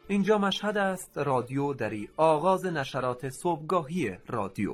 اینجا مشهد است، رادیو دری، آغاز نشرات صبحگاهی رادیو.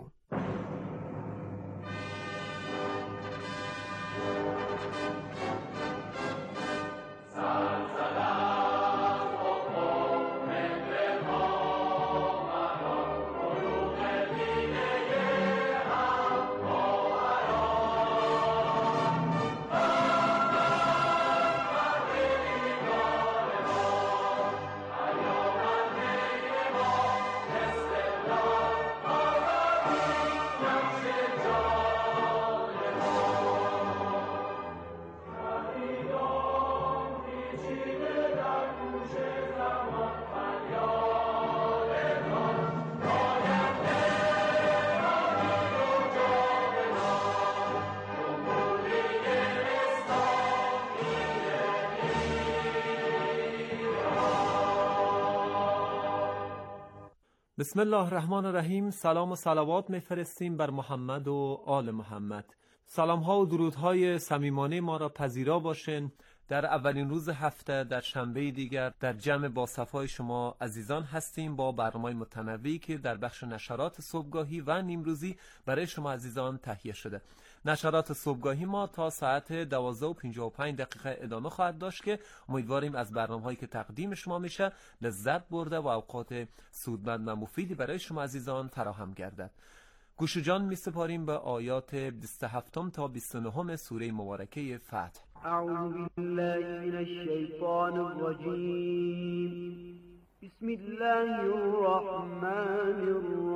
بسم الله الرحمن الرحیم. سلام و صلوات میفرستیم بر محمد و آل محمد. سلام ها و درودهای صمیمانه ما را پذیرا باشین. در اولین روز هفته، در شنبه دیگر، در جمع با صفای شما عزیزان هستیم با برنامه متنوعی که در بخش نشرات صبحگاهی و نیمروزی برای شما عزیزان تهیه شده. نشرات صبحگاهی ما تا ساعت 12:55 ادامه خواهد داشت که امیدواریم از برنامه‌هایی که تقدیم شما میشه لذت برده و اوقات سودمند و مفیدی برای شما عزیزان فراهم گردد. گوش جان می سپاریم به آیات 27 تا 29 سوره مبارکه فتح. اعوذ بالله من الشیطان الرجیم. بسم الله الرحمن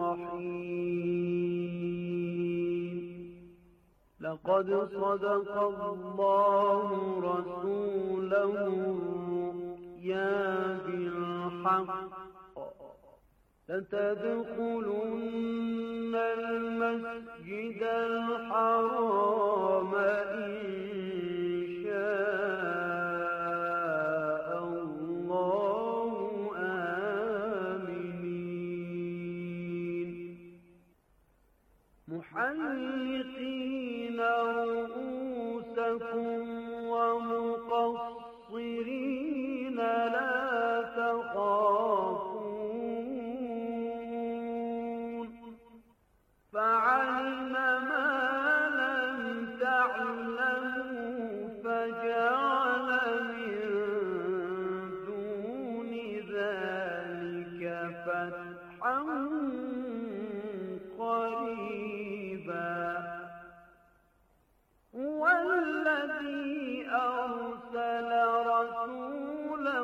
الرحیم. لقد صدق الله رسوله الرؤيا بالحق لتدخلن المسجد الحرام إن شاء الله آمنين محلقين رؤوسكم ومقصرين لا تخافون فعلم ما لم تعلموا فجعل من دون ذلك فتحا قريبا هو الذي أرسل رسوله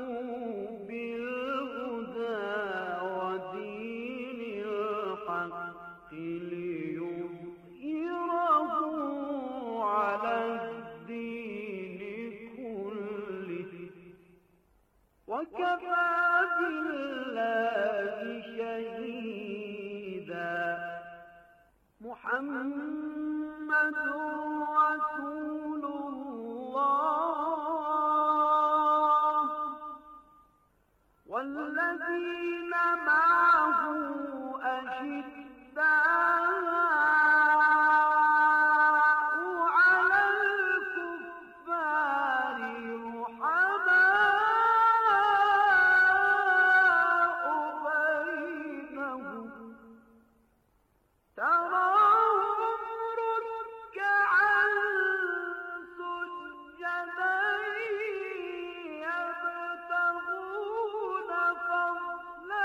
بالهدى ودين الحق ليظهره على الدين كله وكفى بالله شهيدا محمد رسول الله والذين معه أشداء على الكفار رحماء بينهم تراهم ركعا سجدا يبتغون فضلا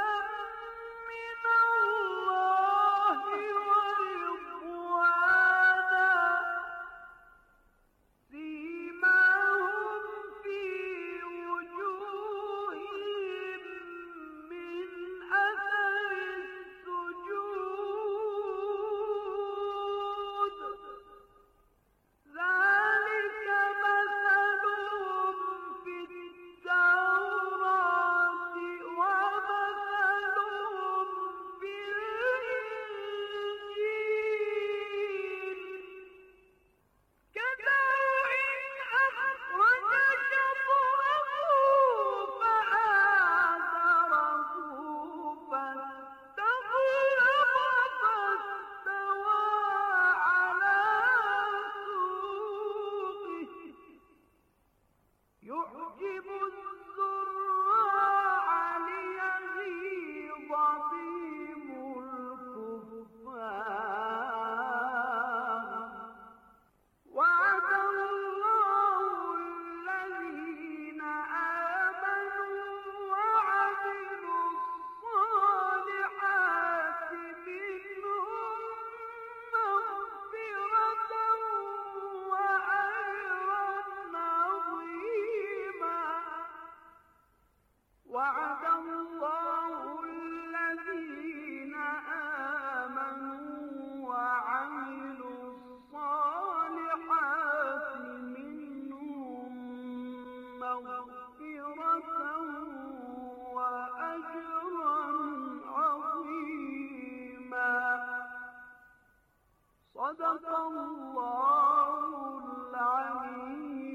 صدق الله العلی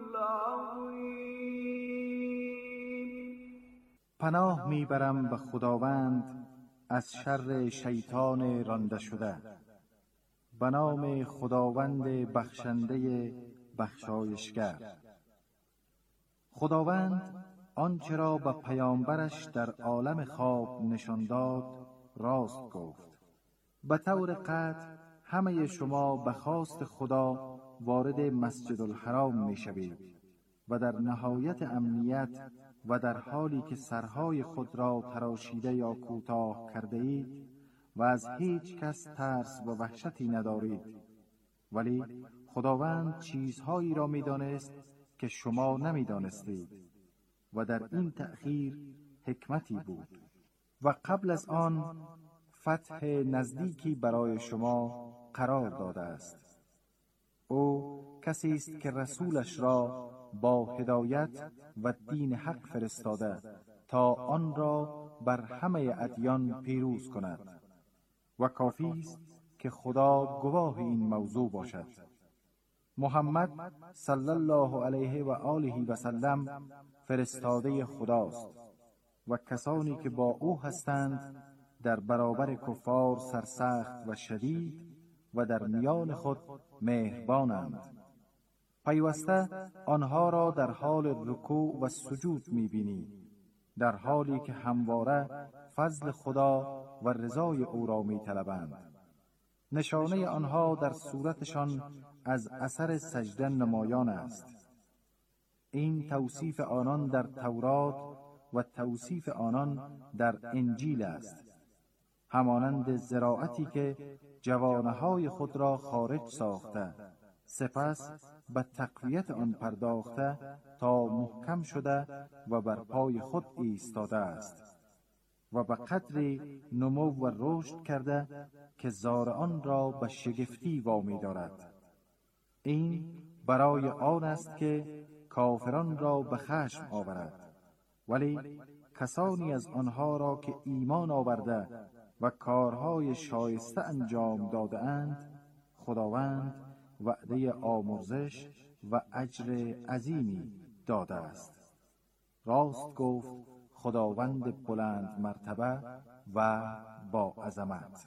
العظیم. پناه میبرم به خداوند از شر شیطان رانده شده. به نام خداوند بخشنده بخشایشگر. خداوند آنچه را به پیامبرش در عالم خواب نشان داد راست گفت. به طور قطع همه شما به خواست خدا وارد مسجد الحرام می شوید و در نهایت امنیت و در حالی که سرهای خود را تراشیده یا کوتاه کرده اید و از هیچ کس ترس و وحشتی ندارید. ولی خداوند چیزهایی را می دانست که شما نمی دانستید و در این تأخیر حکمتی بود. و قبل از آن فتح نزدیکی برای شما قرار داده است. او کسی است که رسولش را با هدایت و دین حق فرستاده تا آن را بر همه ادیان پیروز کند و کافی است که خدا گواه این موضوع باشد. محمد صلی الله علیه و آله و سلم فرستاده خداست و کسانی که با او هستند در برابر کفار سرسخت و شدید و در میان خود مهربانند. پیوسته آنها را در حال رکوع و سجود می‌بینی، در حالی که همواره فضل خدا و رضای او را می‌طلبند. نشانه آنها در صورتشان از اثر سجده نمایان است. این توصیف آنان در تورات و توصیف آنان در انجیل است. همانند زراعتی که جوانه‌های خود را خارج ساخته، سپس به تقویت آن پرداخته تا محکم شده و بر پای خود ایستاده است و به قدری نمو و رشد کرده که زارعان را به شگفتی وامی دارد. این برای آن است که کافران را به خشم آورد، ولی کسانی از آنها را که ایمان آورده و کارهای شایسته انجام داده اند خداوند وعده آمرزش و اجر عظیمی داده است. راست گفت خداوند بلند مرتبه و با عظمت.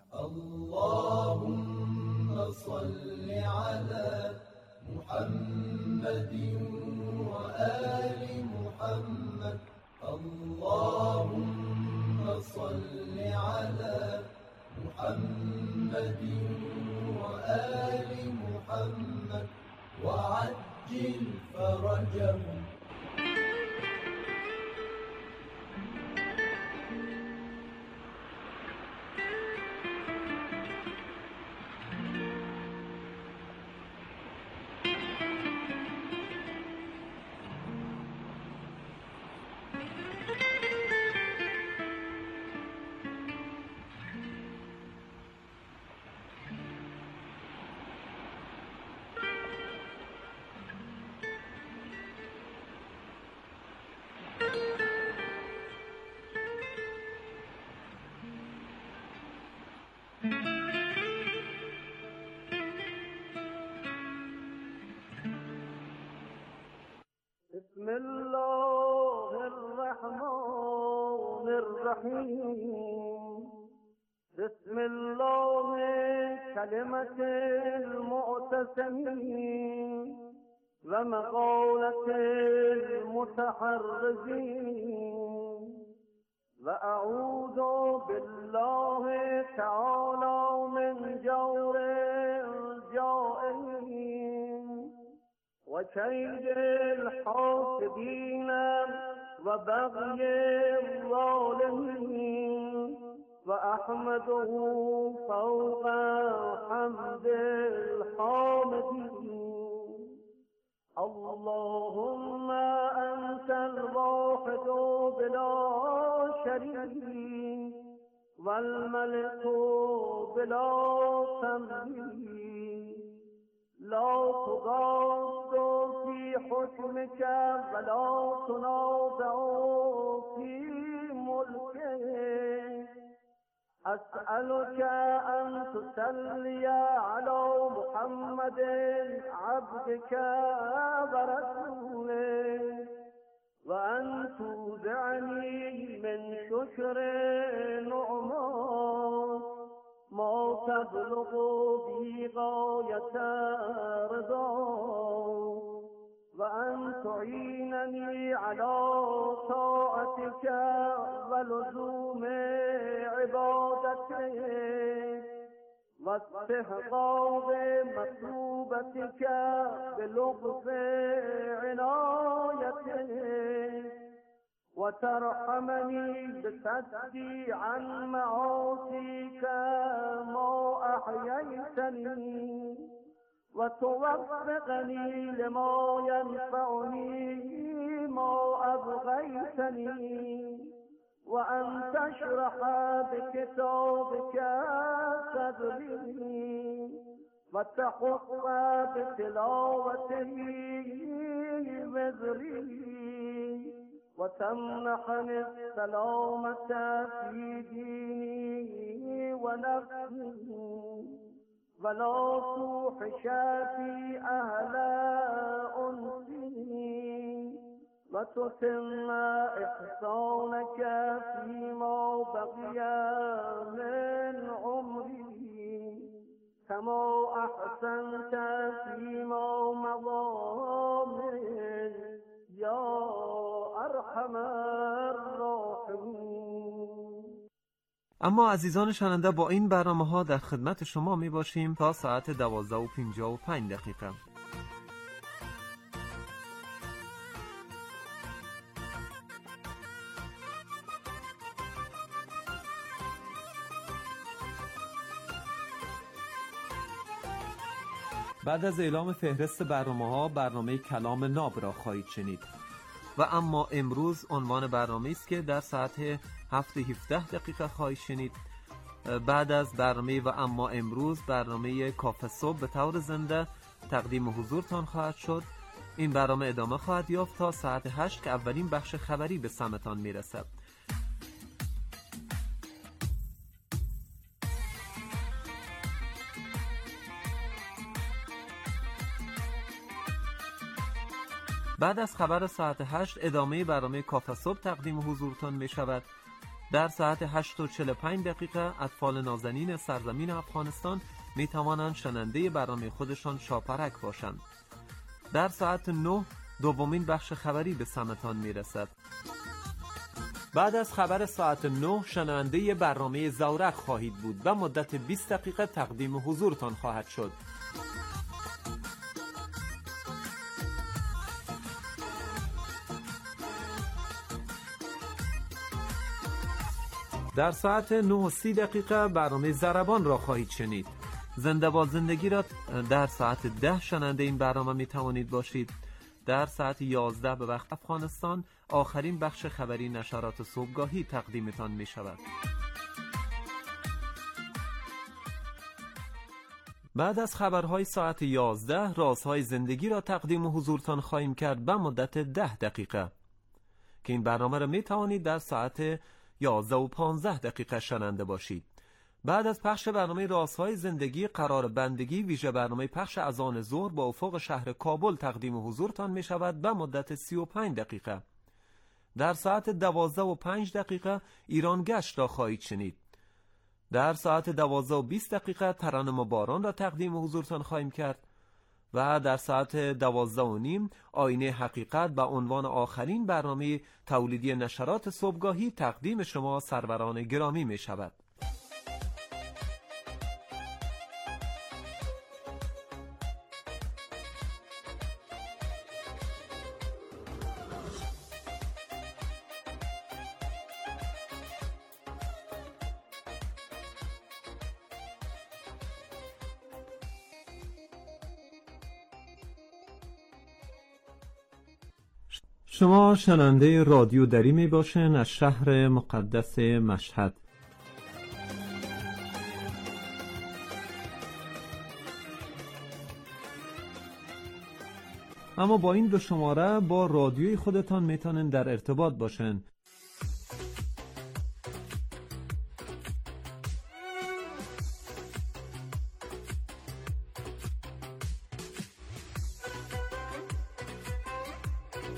اللهم صل علی محمد و آل محمد. اللهم صل علی محمد و آل محمد و عجل فرجهم. بسم الله الرحمن الرحیم. بسم الله کلمة المعتصمین و مقالة المتحرزین و اعوذ بالله تعالی من جور الجائرین و کید الحاسدین و بغی الظالمین و احمده فوق حمد الحامدین. اللهم انت الواحد بلا شریک والملك بلا تملیک لا تضاد في حكمك ولا تنازع في ملكك أسألك أن تصلي على محمد عبدك ورسولك وأن تودعني من شكر نعمات ما تبلغ به غاية رضا وأن تعينني على طاعتك ولزوم عبادتك واستحقاق مطلوبتك بلطف عنايتك وترحمني بصدي عن معاصيك ما أحييتني وتوفقني لما ينفعني ما أبغيتني وأن تشرح بكتابك صدري وتحق بتلاوته وزري وتمنحني السلامة في ديني ونفسي ولا توحش في أهل أنسي وتتم إحسانك فيما بقي من عمري كما أحسنت فيما مضى من يا أرحم الراحمين. اما عزیزان شنونده با این برنامه‌ها در خدمت شما می باشیم تا ساعت 12:55. بعد از اعلام فهرست برنامه‌ها برنامه کلام ناب را خواهید شنید. و اما امروز عنوان برنامه است که در ساعت 7:17 خواهید شنید. بعد از برنامه و اما امروز برنامه کافه صبح به طور زنده تقدیم حضورتان خواهد شد. این برنامه ادامه خواهد یافت تا ساعت 8 که اولین بخش خبری به سمتان میرسد. بعد از خبر ساعت 8 ادامه برنامه کافه صبح تقدیم حضورتان می شود. در ساعت 8:45 اطفال نازنین سرزمین افغانستان می توانند شنونده برنامه خودشان شاپرک باشند. در ساعت 9 دومین بخش خبری به سمتان می رسد. بعد از خبر ساعت 9 شنونده برنامه زورق خواهید بود و مدت 20 دقیقه تقدیم حضورتان خواهد شد. در ساعت 9:30 برنامه ضربان را خواهید شنید. زنده با زندگی را در ساعت 10 شنونده این برنامه می توانید باشید. در ساعت 11 به وقت افغانستان آخرین بخش خبری نشرات صبحگاهی تقدیمتان می شود. بعد از خبرهای ساعت 11 رازهای زندگی را تقدیم حضورتان خواهیم کرد به مدت 10 دقیقه که این برنامه را می توانید در ساعت 11:15 شنونده باشید. بعد از پخش برنامه رازهای زندگی قرار بندگی ویژه برنامه پخش اذان ظهر با افق شهر کابل تقدیم حضورتان می شود به مدت 35 دقیقه. در ساعت 12:05 ایران گشت را خواهید شنید. در ساعت 12:20 ترانه باران را تقدیم حضورتان خواهیم کرد و در ساعت 12:30 آینه حقیقت به عنوان آخرین برنامه تولیدی نشرات صبحگاهی تقدیم شما سروران گرامی می شود. شما شنونده رادیو دری می باشین از شهر مقدس مشهد. اما با این دو شماره با رادیوی خودتان میتونن در ارتباط باشن.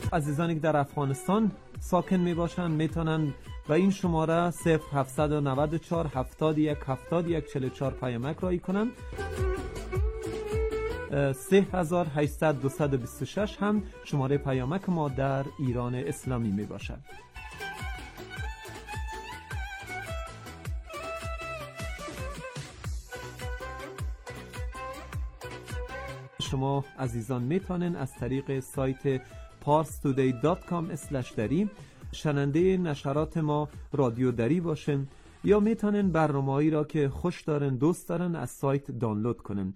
عزیزانی که در افغانستان ساکن می باشند میتونن و این شماره 0794 71 71 44 پیامک رایی کنن. 3800 هم شماره پیامک ما در ایران اسلامی می باشد. شما عزیزان میتونن از طریق سایت parstoday.com/dari شنونده نشرات ما رادیو دری باشن یا میتونن برنامه‌ای را که خوش دارن دوست دارن از سایت دانلود کنن.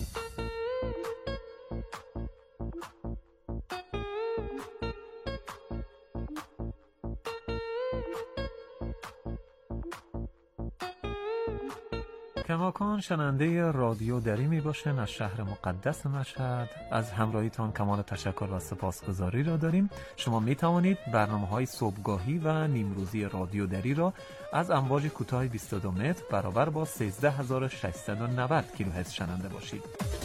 کماکان شنونده رادیو دری می باشن از شهر مقدس مشهد. از همراهیتان کمال تشکر و سپاسگزاری را داریم. شما می توانید برنامه‌های صبحگاهی و نیمروزی رادیو دری را از امواج کوتاه 22 متر برابر با 13690 کیلوهرتز شنونده باشید.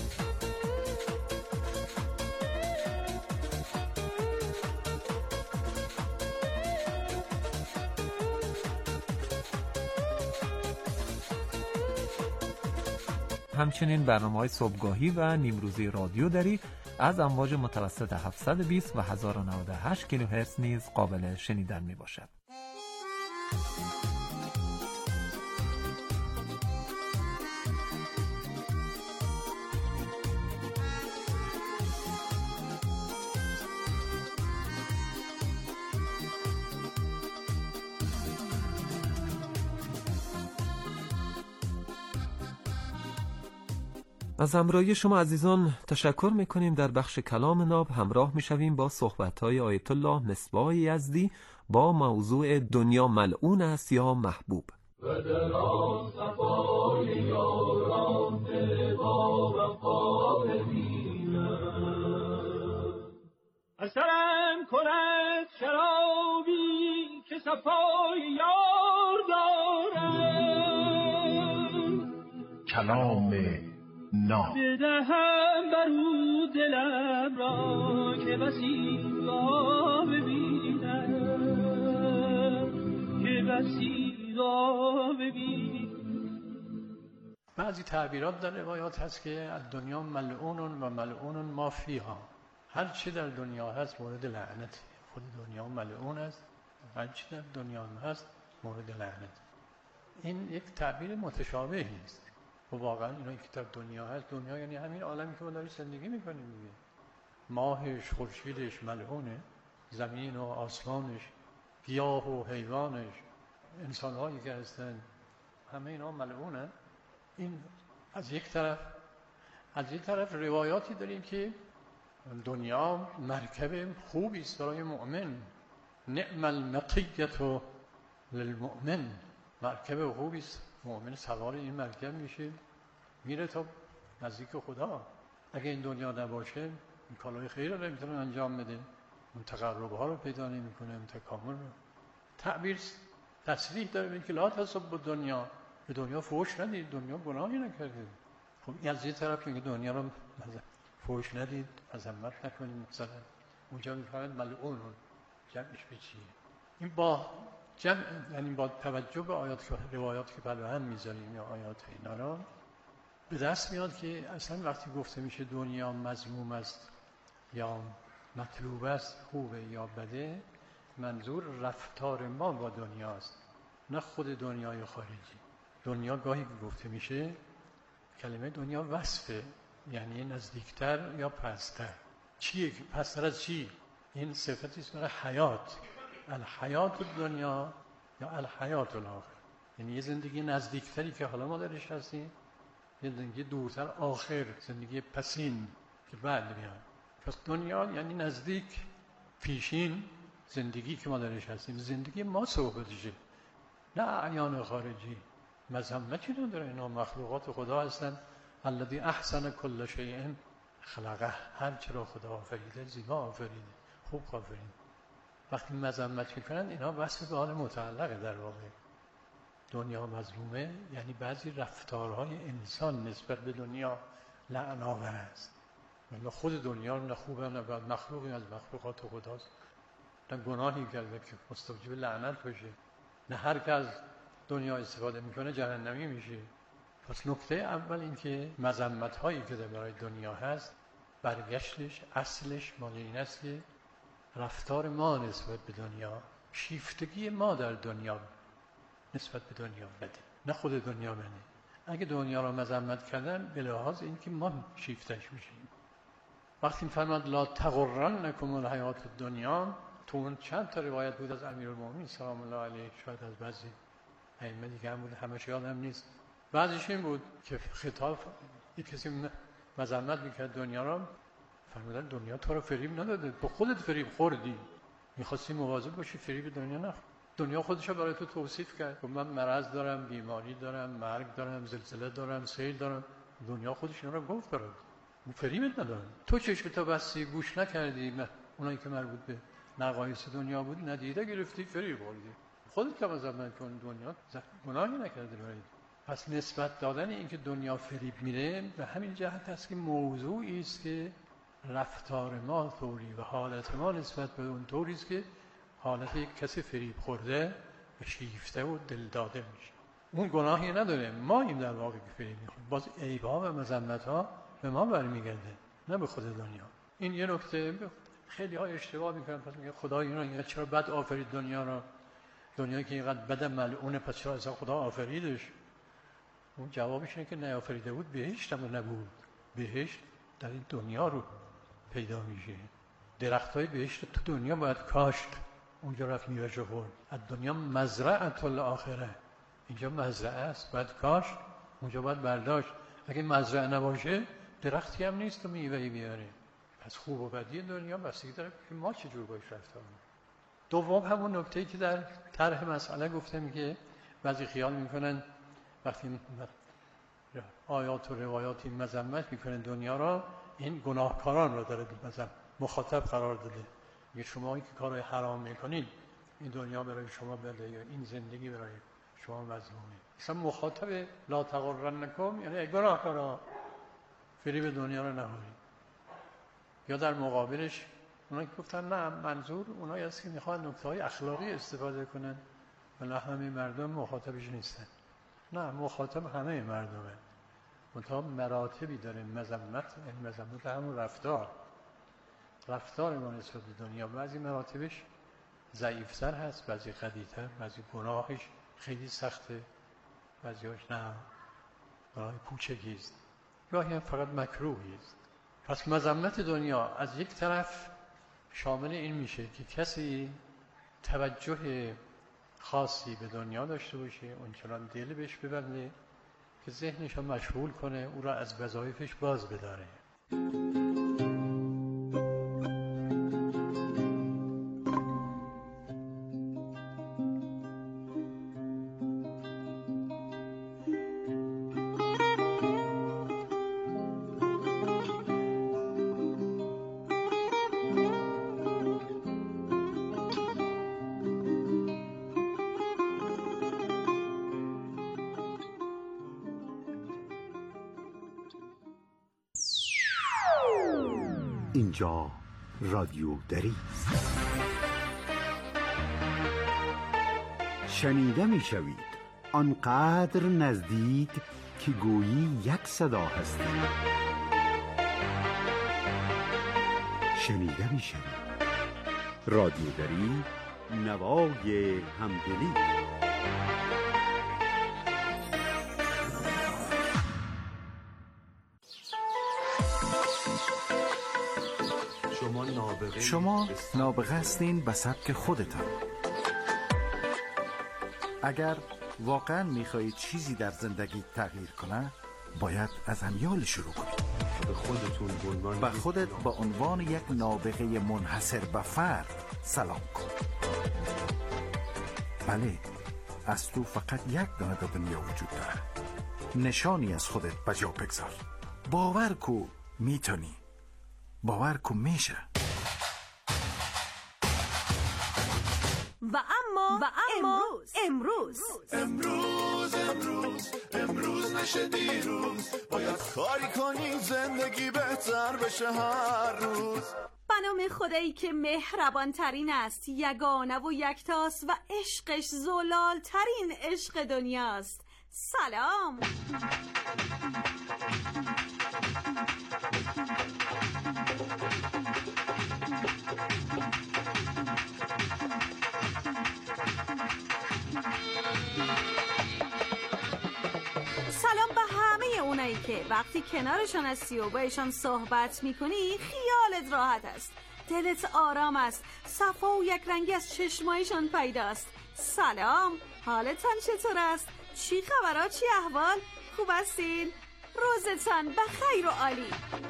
همچنین برنامه‌های صبحگاهی و نیمروزی رادیو دری از امواج متوسط 720 و 1098 کیلوهرتز نیز قابل شنیدن میباشد. از همراهی شما عزیزان تشکر میکنیم. در بخش کلام ناب همراه میشویم با صحبت‌های آیت الله مصباح یزدی با موضوع دنیا ملعون است یا محبوب. و در آن صفای یاران با وفا ببینم اثرم کند شرابی که صفای یار دارم کلام ناب بدهم برو دلم را که بسیار ببینم که بسیار ببینم. بعضی تعبیرات در روایات هست که از دنیا ملعون و ملعون ما فیها. هر چی در دنیا هست مورد لعنت. خود دنیا ملعون است، هر چی در دنیا هست مورد لعنت. این یک تعبیر متشابهی است. و واقعا اینایی که در دنیا هست، دنیا یعنی همین عالمی که ما داریم زندگی میکنیم دیگه. ماهش، خورشیدش ملعونه، زمین و آسمانش، گیاه و حیوانش، انسان‌هایی که هستن، همه اینا ملعونه. این از یک طرف. از یک طرف روایاتی داریم که دنیا مرکب خوبی است برای مؤمن. نعم المطیة للمؤمن. مرکب خوبی است، مؤمن سوار این مرکب میشه میره تا نزدیک خدا. اگه این دنیا نباشه این کارهای خیر رو نمیتونه انجام بده، اون تقرب‌ها رو پیدا نمیکنه، اون تکامل رو. تعبیر تصریح داره که لا تسبوا الدنیا، به دنیا فحش ندید، دنیا گناهی نکرده. خب این از یه طرف که دنیا رو فحش ندید، مذمت نکنید، مثلا اونجا میفرماید ملعون، جمعش به چیه؟ این با جمع، یعنی با توجه به آیات که روایات که بالا هم میذاریم یا آیات اینا را به دست میاد که اصلا وقتی گفته میشه دنیا مذموم است یا مطلوب است، خوبه یا بده، منظور رفتار ما با دنیاست، نه خود دنیای خارجی. دنیا گاهی گفته میشه کلمه دنیا وصفه، یعنی نزدیکتر یا پستر. چیه؟ پستر از چی؟ این صفتی است برای حیات. الحیات دنیا یا الحیات الاخر، یعنی یه زندگی نزدیکتری که حالا ما درش هستیم، یه زندگی دورتر آخر، زندگی پسین که بعد میاد. پس دنیا یعنی نزدیک، پیشین زندگی که ما درش هستیم، زندگی ما صحبتشه، نه اعیان خارجی. مذمتی نداره، اینا مخلوقات خدا هستن. الذی احسن کل شیء خلقه، هر چرا خدا آفریده زیبا آفریده، خوب آفریده. وقتی مذمت میکنن اینا وصف به حال متعلقه. در واقع دنیا مظلومه یعنی بعضی رفتارهای انسان نسبت به دنیا لعن‌آور است. نه خود دنیا نه خوبه نه بد، مخلوقی از مخلوقات خداست، نه گناهی کرده که مستوجب لعنت بشه، نه هر که از دنیا استفاده میکنه جهنمی میشه. پس نکته اول این که مذمت هایی که برای دنیا هست برگشتش اصلش مال این است که رفتار ما نسبت به دنیا، شیفتگی ما در دنیا نسبت به دنیا بده، نه خود دنیا بده. اگه دنیا را مذمت کردن به لحاظ این که ما شیفتش میشیم. وقتی فرمود لا تغرنکم الحیات الدنیا، تو اون چند تا روایت بود از امیرالمومنین سلام الله علیه، شاید از بعضی ائمه دیگه هم بود، همش یادم نیست. بعضیش این بود که خطاب یک کسی مذمت میکرد دنیا را، فرمودن دنیا تو رو فریب نداده، تو خودت فریب خوردی، میخواستی مواظب باشی فریب دنیا نخور. دنیا خودشو برای تو توصیف کرد، من مرض دارم، بیماری دارم، مرگ دارم، زلزله دارم، سیل دارم. دنیا خودش اینا رو گفت برات، فریبت نداره. تو چشمتو بستی، گوش نکردی، اونایی که مربوط به نقایص دنیا بود ندیده گرفتی، فریب خوردی. خودت که مذمت کن، دنیا گناهی نکرده برای. پس نسبت دادن این که دنیا فریب میره به همین جهت است که موضوعی است که رفتار ما طوری و حالت ما نسبت به اون طوری است که حالت یک کسی فریب خورده و شیفته و دل داده میشه. اون گناهی نداره، ما این در واقع که فریب میخوریم. باز عیب‌ها و مذمت‌ها به ما برمیگرده، نه به خود دنیا. این یه نکته. خیلی ها اشتباه میکنن، پس میگه خدا اینو چرا بد آفرید دنیا را، دنیایی که اینقدر بد ملعونه پس چرا اصلا خدا آفریدش؟ اون جوابش اینه که نیافریده بود بهشت هم نبود. بهشت در این دنیا رو پیدا میشه. درختای بهشت تو دنیا باید کاشت، اونجا رفت میوه‌شو خورد. از دنیا مزرعه الاخره، اینجا مزرعه است، باید کاشت، اونجا باید برداشت. اگه مزرعه نباشه درختی هم نیست و میوه‌ای بیاره. پس خوب و بدی دنیا بستگی داره که ما چجور باش رفتار کنیم. دوم همون نکته‌ای که در طرح مسئله گفتم که بعضی خیال میکنن وقتی آیات و روایات این مذمت میکنن دنیا را، این گناهکاران را داره مخاطب قرار داده. میگه شما که کارهای حرام میکنید این دنیا برای شما بده یا این زندگی برای شما مذمومه. اصلا مخاطب لا تغرنکم یعنی گناهکارا، فریب دنیا رو نخورید. یا در مقابلش اونا که گفتن نه، منظور اونایی است که میخوان نکته‌های اخلاقی استفاده کنن ولی همه مردم مخاطبش نیستن. نه، مخاطب همه مردمه، منتها مراتبی داره مذمت. این مذمت همون رفتار ما نسبت به دنیا، بعضی مراتبش ضعیفتر هست، بعضی قوی‌تر، بعضی گناهش خیلی سخته، بعضی‌هاش نه، گناه کوچکی است، گاهی هم فقط مکروهی است. پس مذمت دنیا از یک طرف شامل این میشه که کسی توجه خاصی به دنیا داشته باشه، اونچنان دل بهش ببنده که ذهنش رو مشغول کنه، او را از وظایفش باز بداره. اینجا رادیو دری است. شنیده می شوید آنقدر نزدیک که گویی یک صدا هستید. شنیده می شوید رادیو دری، نوای همدلی. شما نابغه هستین به سبک خودتان. اگر واقعا میخواهید چیزی در زندگی تغییر کنه، باید از همیال شروع کنید. به خودت به عنوان یک نابغه منحصر به فرد سلام کن. بله، از تو فقط یک دانه در دنیا وجود داره. نشانی از خودت به جا بگذار. باور کو میتونی، باور کو میشه. و اما امروز بشه دیروز، باید کاری کنی زندگی بهتر بشه هر روز. به نام خدایی که مهربان ترین است، یگانه و یکتاست و عشقش زلال ترین عشق دنیاست. سلام. سلام به همه اونایی که وقتی کنارشان هستی و باشون صحبت میکنی خیالت راحت است، دلت آرام است، صفا و یک رنگی از چشمایشان پیداست. سلام، حالتان چطور است؟ چی خبرها؟ چی احوال؟ خوب هستین؟ روزتان بخیر و عالی.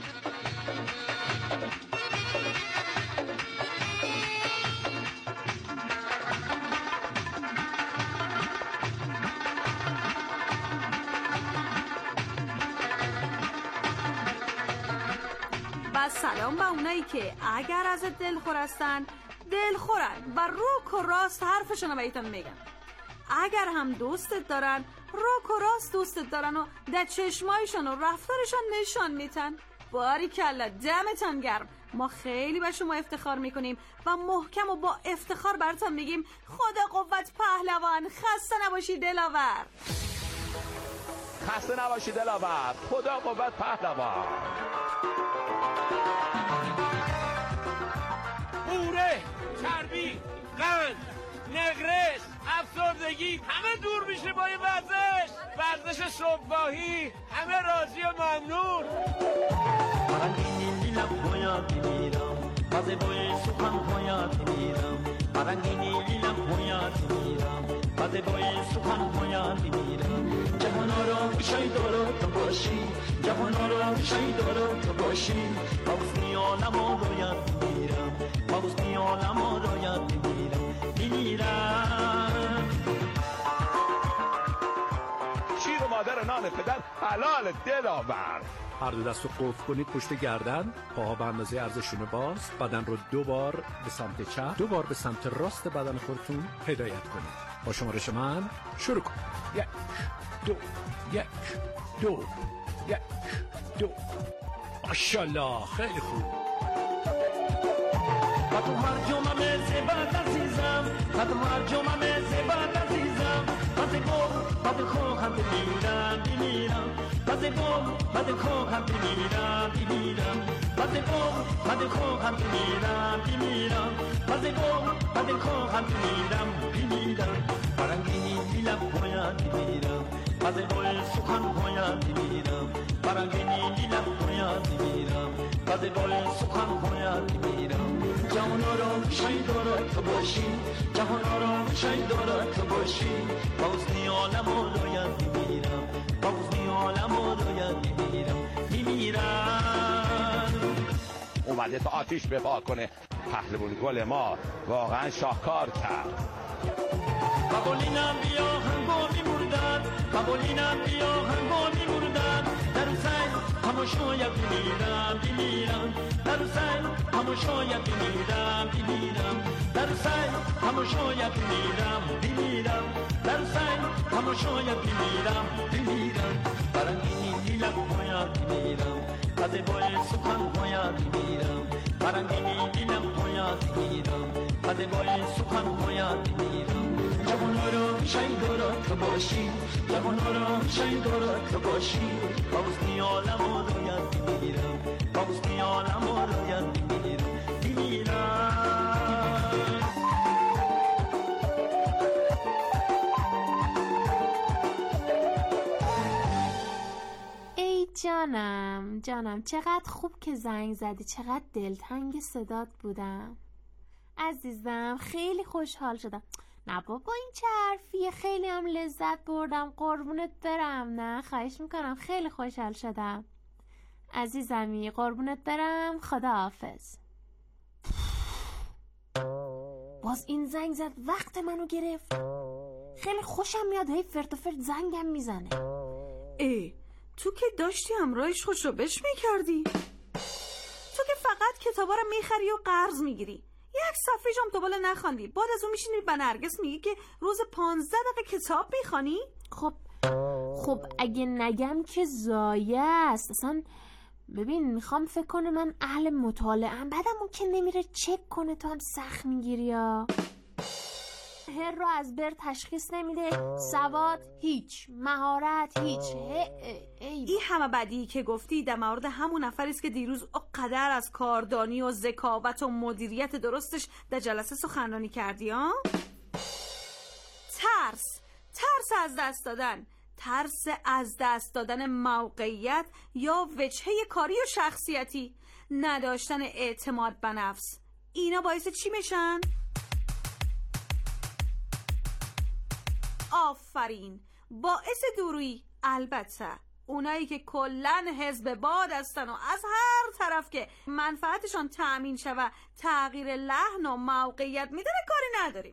سلام به اونایی که اگر از دلخور هستن دلخورن و روک و راست حرفشون رو بهتون میگن. اگر هم دوستت دارن روک و راست دوستت دارن و در چشمایشون و رفتارشون نشان میتن. باریکلا، دمتان گرم. ما خیلی به شما افتخار میکنیم و محکم و با افتخار براتون میگیم خدا قوت پهلوان. خسته نباشی دلاور. خسته نباشی دلاور. خدا قوت پهلوان. بوره، چربی، قند، نقرس، افسردگی همه دور میشه با این ورزش صبحگاهی. همه راضی و ممنون. من این لیلم باید میرم، بازه بای سخن باید میرم. من این لیلم باید میرم، بازه بای سخن باید میرم. جهانا را شای دارد تو باشی، جهانا را شای دارد تو باشی. باز میانم باید میرم، باز میانم باید میرم. شیر و مادر نان پدر حلال دلاور. هر دو دست رو قفل کنید پشت گردن، پاها به اندازه عرضشون باز، بدن رو 2 بار به سمت چپ، 2 بار به سمت راست بدن خودتون هدایت کنید. با شمارش من شروع کنید. 1 2 1 2 1 2. ماشاءالله، خیلی خوب. تو هر جمعه زباد عزیزم، تو هر جمعه زباد عزیزم. بعد خواهم بمیرم، بعد خواهم بمیرم، بعد خواهم بمیرم، بعد خواهم بمیرم. برنگینی دیلم باید بمیرم، بعد باید سخن باید بمیرم. برنگینی دیلم باید بمیرم، بعد باید سخن باید بمیرم. جهانا را شای دارد تو باشی، جهانا را شای دارد تو باشی. باز میانم باید بمیرم، باز میانم باید بمیرم. اومده تا آتیش بپا کنه. پهلوان گل ما واقعا شاهکار کرد. بابولینم بیا هنگامی مردن، بابولینم بیا هنگامی مردن. در سنگ همو شاید بمیرم، در سنگ همو شاید بمیرم. در سنگ همو شاید بمیرم، در سنگ همو شاید بمیرم. برنگینی دیلم باید بمیرم، بعد باید سخن باید بمیرم. برنگینی دیلم باید بمیرم، بعد باید سخن باید بمیرم. جهانا را شای دارد تو باشی، جهانا را شای دارد تو باشی. باز میانم باید بمیرم، باز میانم باید بمیرم. ای جانم چقدر خوب که زنگ زدی، چقدر دلتنگ صدات بودم عزیزم. خیلی خوشحال شدم. نه بابا این چه حرفیه، خیلی هم لذت بردم، قربونت برم. نه خواهش میکنم، خیلی خوشحال شدم عزیزمی، قربونت برم. خداحافظ. باز این زنگ زد، وقت منو گرفت. خیلی خوشم میاد هی فرت و فرت زنگم میزنه. تو که داشتی همراهش خوشوبش میکردی، تو که فقط کتابا رو میخری و قرض میگیری، یک صفحه جام تو بالا نخوندی، بعد از اون میشینی به نرگس میگی که روز 15 دقیقه کتاب میخوانی. خب خب اگه نگم که زایه است. اصلا ببین میخوام فکر کنه من اهل مطالعه‌ام، بعدم اون که نمیره چک کنه تو هم سخت میگیری یا هر رو از بر تشخیص نمیده، سواد هیچ، مهارت هیچ. این همه بدی که گفتی در مورد همون نفری است که دیروز قدر از کاردانی و ذکاوت و مدیریت درستش در جلسه سخنرانی کردی ها؟ ترس از دست دادن، ترس از دست دادن موقعیت یا وجهه کاری و شخصیتی، نداشتن اعتماد به نفس، اینا باعث چی میشن؟ آفرین، باعث دوری. البته اونایی که کلن حزب باد هستن و از هر طرف که منفعتشان تأمین شود تغییر لحن و موقعیت میدن کاری نداریم.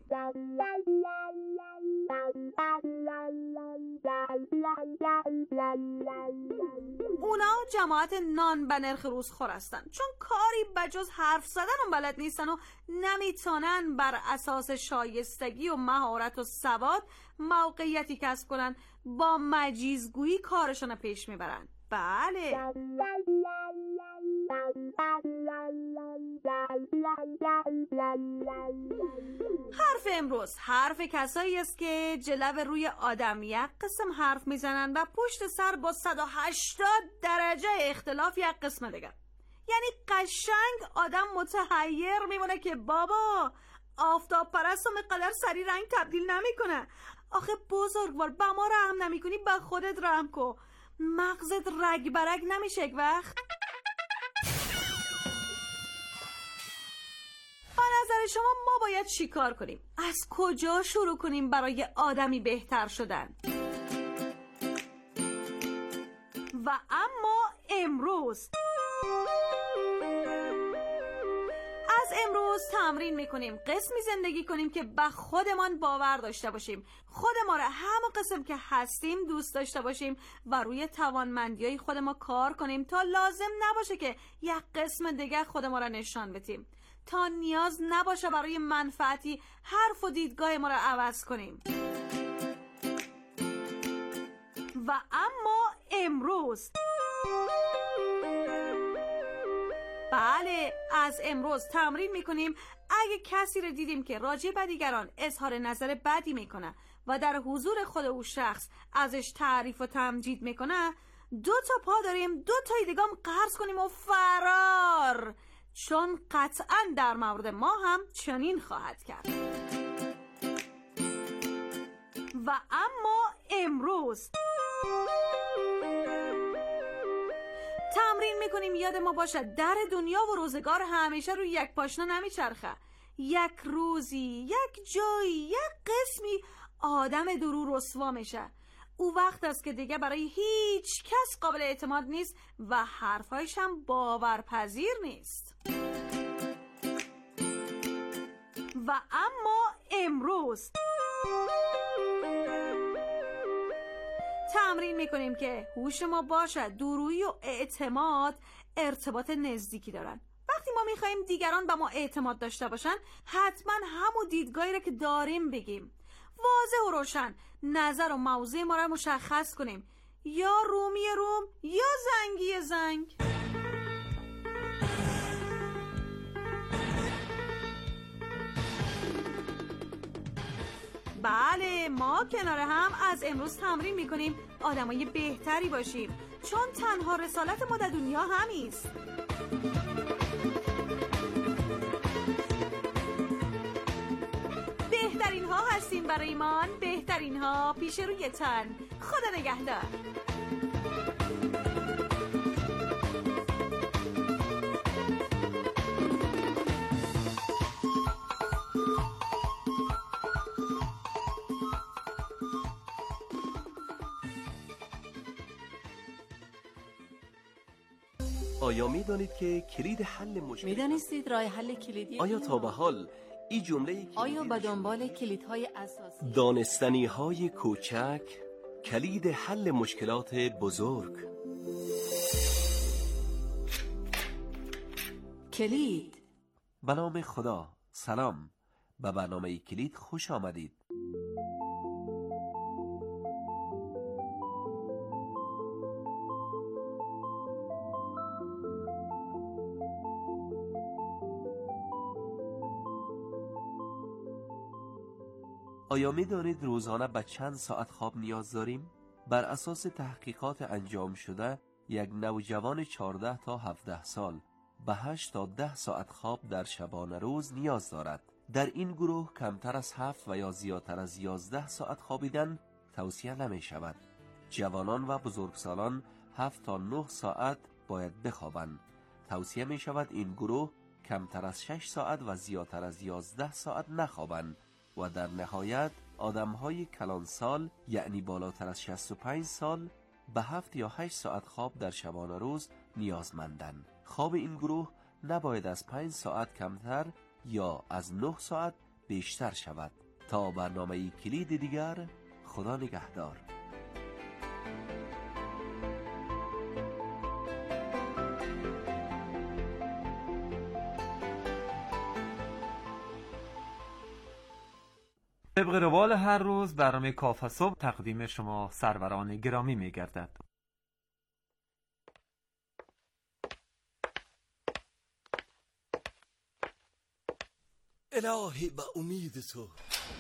اونا جماعت نان به نرخ روزخور هستن، چون کاری بجز حرف زدن و بلد نیستن و نمیتونن بر اساس شایستگی و مهارت و سواد موقعیتی کسب کنن، با مجیزگویی کارشون پیش میبرن. بله، حرف امروز حرف کسایی است که جلو روی آدم یک قسم حرف میزنن و پشت سر با 180 درجه اختلاف یک قسم دیگر. یعنی قشنگ آدم متحیر میمونه که بابا آفتاب پرست و مقدر سری رنگ تبدیل نمیکنه. آخه بزرگوار با ما رحم نمیکنی، با خودت رحم کن. مغزت رگ برگ نمیشه یک وقت؟ به نظر شما ما باید چی کار کنیم؟ از کجا شروع کنیم برای آدمی بهتر شدن؟ و اما امروز تمرین میکنیم قسمی زندگی کنیم که به خودمان باور داشته باشیم، خود ما را همون قسم که هستیم دوست داشته باشیم و روی توانمندی‌های خود ما کار کنیم تا لازم نباشه که یک قسم دیگه خود ما را نشان بدیم، تا نیاز نباشه برای منفعتی حرف و دیدگاه ما را عوض کنیم. و اما امروز، بله، از امروز تمرین میکنیم اگه کسی رو دیدیم که راجع به دیگران اظهار نظر بدی میکنه و در حضور خود او شخص ازش تعریف و تمجید میکنه، 2 تا پا داریم 2 تا دیگه هم قرض کنیم و فرار، چون قطعا در مورد ما هم چنین خواهد کرد. و اما امروز تمرین میکنیم یاد ما باشه در دنیا و روزگار همیشه روی یک پاشنه نمیچرخه. یک روزی، یک جایی، یک قسمی آدم درو رسوا میشه. او وقت است که دیگه برای هیچ کس قابل اعتماد نیست و حرفایش هم باورپذیر نیست. و اما امروز تمرین میکنیم که هوش ما باشه دورویی و اعتماد ارتباط نزدیکی دارن. وقتی ما میخواییم دیگران به ما اعتماد داشته باشن، حتما همون دیدگاهی رو که داریم بگیم، واضح و روشن نظر و موضوع ما رو مشخص کنیم، یا رومی روم یا زنگی زنگ. بله، ما کنار هم از امروز تمرین میکنیم آدمای بهتری باشیم، چون تنها رسالت ما در دنیا همیست. بهترین ها هستیم برای ایمان، بهترین ها پیش روی تن. خدا نگهدار. آیا می‌دانید که کلید حل مشکل می‌دانستید راه حل کلیدی؟ آیا تا به حال این جمله آیا به دنبال کلیدهای اساسی دانستنی‌های کوچک کلید حل مشکلات بزرگ؟ کلید. به نام خدا. سلام، به برنامه کلید خوش آمدید. آیا می دانید روزانه به چند ساعت خواب نیاز داریم؟ بر اساس تحقیقات انجام شده یک نوجوان 14 تا 17 سال به 8 تا 10 ساعت خواب در شبانه روز نیاز دارد. در این گروه کمتر از 7 و یا زیادتر از 11 ساعت خوابیدن توصیه نمی شود. جوانان و بزرگسالان 7 تا 9 ساعت باید بخوابند. توصیه می شود این گروه کمتر از 6 ساعت و زیادتر از 11 ساعت نخوابند و در نهایت آدم‌های کلانسال یعنی بالاتر از 65 سال به 7 یا 8 ساعت خواب در شبانه روز نیازمندند. خواب این گروه نباید از 5 ساعت کمتر یا از 9 ساعت بیشتر شود. تا برنامه کلید دیگر، خدا نگهدار. طبق روال هر روز برنامه کافه صبح تقدیم شما سروران گرامی می گردد. الهی به امید تو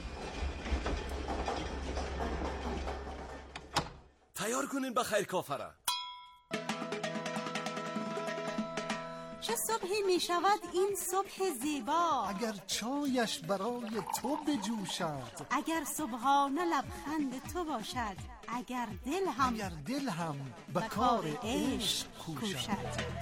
تیار کنین به خیر کافه را. چه صبحی می شود این صبح زیبا، اگر چایش برای تو بجوشد، اگر صبحانه لبخند تو باشد، اگر دل هم به کار عشق کوشد.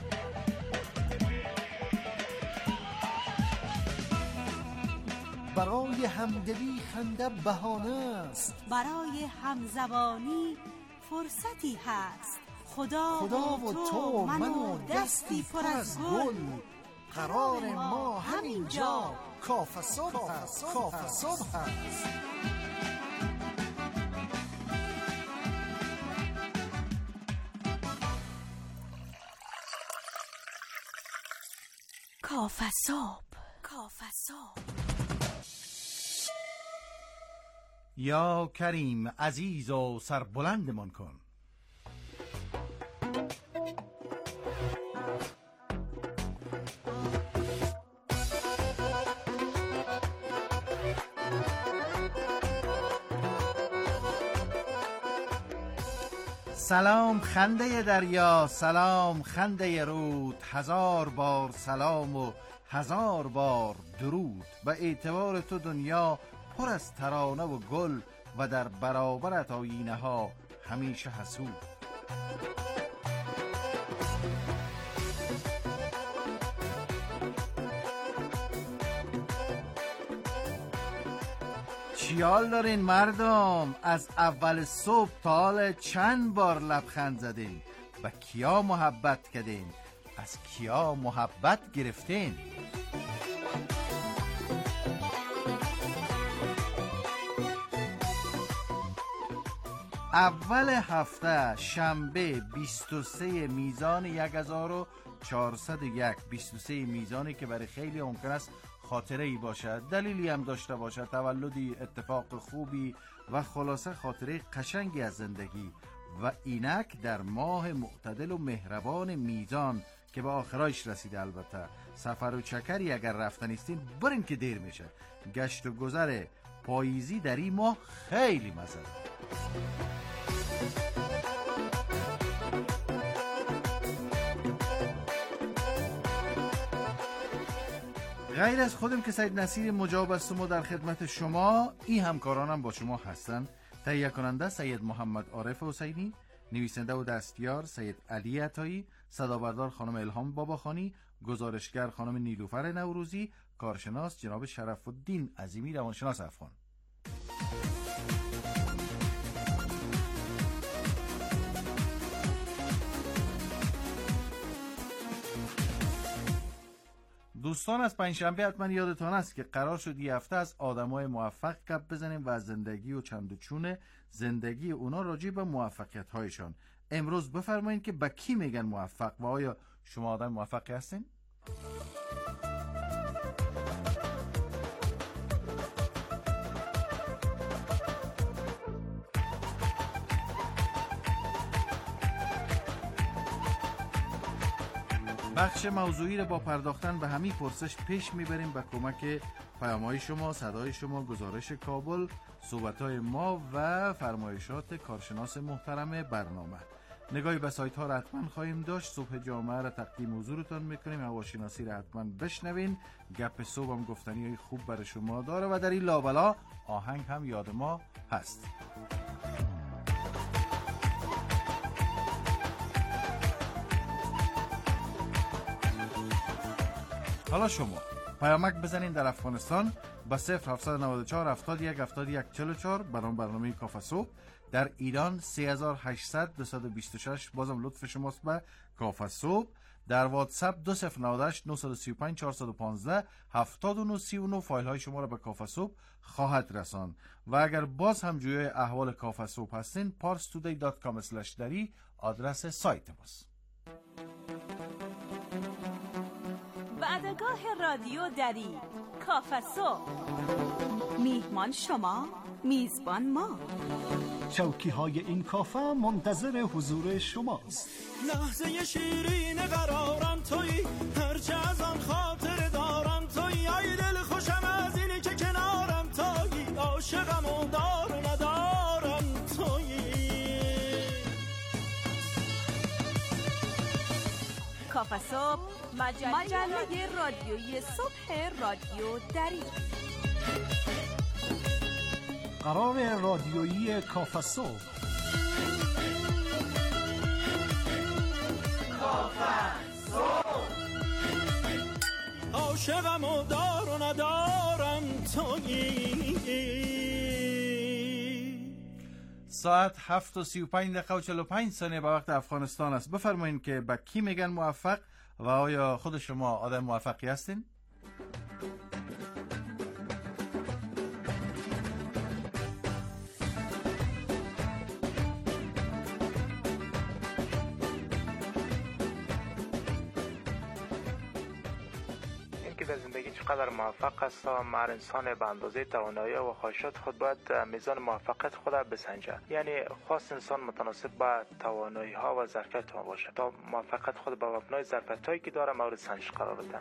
برای همدلی خنده بهانه است، برای همزبانی فرصتی هست. خدا و تو من و دستی پر از گل، قرار ما همینجا کافه صبح است. کافه صبح است. کافه صبح. کافه صبح. یا کریم عزیز و سربلندمان کن. سلام خنده دریا، سلام خنده رود، 1000 بار سلام و 1000 بار درود. به اعتبار تو دنیا پر از ترانه و گل و در برابرت آیینه ها همیشه حسود. چیال دارین مردم؟ از اول صبح تا حال چند بار لبخند زدین؟ به کیا محبت کردین؟ از کیا محبت گرفتین؟ اول هفته شنبه 23 میزان 1401، 23 میزانی که برای خیلی ممکن است خاطره ای باشد، دلیلی هم داشته باشد، تولدی، اتفاق خوبی و خلاصه خاطره قشنگی از زندگی. و اینک در ماه معتدل و مهربان میزان که به آخرایش رسیده. البته سفر و چکری اگر رفتنیستین برین که دیر میشه. گشت و گذر پاییزی در این ماه خیلی مزه داره. غیر از خودم که سید نصیر مجاب هستم و در خدمت شما، این همکارانم با شما هستن. تهیه کننده سید محمد عارف حسینی، نویسنده و دستیار سید علی عطایی، صدابردار خانم الهام باباخانی، گزارشگر خانم نیلوفر نوروزی، کارشناس جناب شرف الدین عظیمی، روانشناس افغان. دوستان، از پنجشنبه حتما یادتان است که قرار شد یه هفته از آدمای موفق گپ بزنیم و از زندگی و چند و چون زندگی اونا راجع به موفقیت هایشان. امروز بفرمایید که به کی میگن موفق و آیا شما آدم موفقی هستین؟ بخش موضوعی را با پرداختن به همین پرسش پیش میبریم به کمک پیام‌های شما، صدای شما، گزارش کابل، صحبت‌های ما و فرمایشات کارشناس محترم برنامه. نگاهی به سایت ها را حتما خواهیم داشت. صبح جامعه را تقدیم حضورتان میکنیم. هواشناسی را حتما بشنوین. گپ صبح هم گفتنی های خوب برای شما داره و در این لابلا آهنگ هم یاد ما هست. حالا شما پیامک بزنین در افغانستان با 0794 71 71 44 برنامه کافه صبح. در ایران 3800 226 بازم لطف شماست به کافه صبح. در واتساپ 2098 935 415 7939 فایل های شما را به کافه صبح خواهد رسان. و اگر باز هم جوی احوال کافه صبح هستین parstoday.com/dari آدرس سایت ماست. وعدگاه رادیو دری، کافه صبح. میهمان شما، میزبان ما. چوکی های این کافه منتظر حضور شماست. لحظه شیرین قرارم تویی، هرچه از آن خاطر دارم تویی. ای دل خوشم از اینی که کنارم تویی، عاشقم و دار و ندارم تویی. کافه صبح، مجله رادیویی صبح رادیو دری. قرار رادیویی کافه صبح. کافه صبح. عاشقم و دار و ندارم تویی. ساعت 7:35 و 45 ثانیه به وقت افغانستان است. بفرمایید که به کی میگن موفق و آیا خود شما آدم موفقی هستین؟ در زندگی چقدر موفق هستم، هر انسان به اندازه توانایی و خواهشات خود باید میزان موفقیت خود را بسنجه. یعنی خاص انسان متناسب با توانایی ها و ظرفیت ها باشه تا موفقیت خود با مبنای ظرفیت هایی که داره مورد سنجش قرار بده.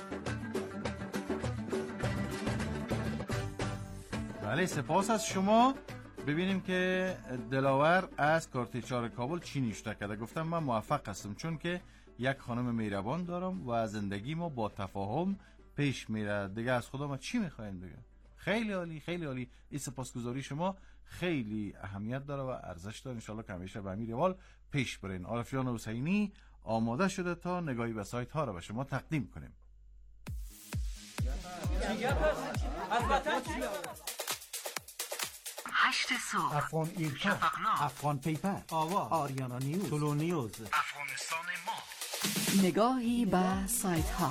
بله، سپاس از شما. ببینیم که دلاور از کارتیچار کابل چی نوشته کرده. گفتم من موفق هستم چون که یک خانم مهربان دارم و زندگی ما با تفاهم پیش میره. دیگه از خدا ما چی میخوایم دیگه؟ خیلی عالی، خیلی عالی. این سپاسگزاری شما خیلی اهمیت داره و ارزش داره. انشالله که همیشه به همین روال پیش برین. عارفیان حسینی آماده شده تا نگاهی به سایت ها رو به شما تقدیم کنیم. 8 صبح، افغان ایرکا، افغان پیپر، آواز، آریانا نیوز، طلو نیوز، افغانستان ما. نگاهی به سایت ها.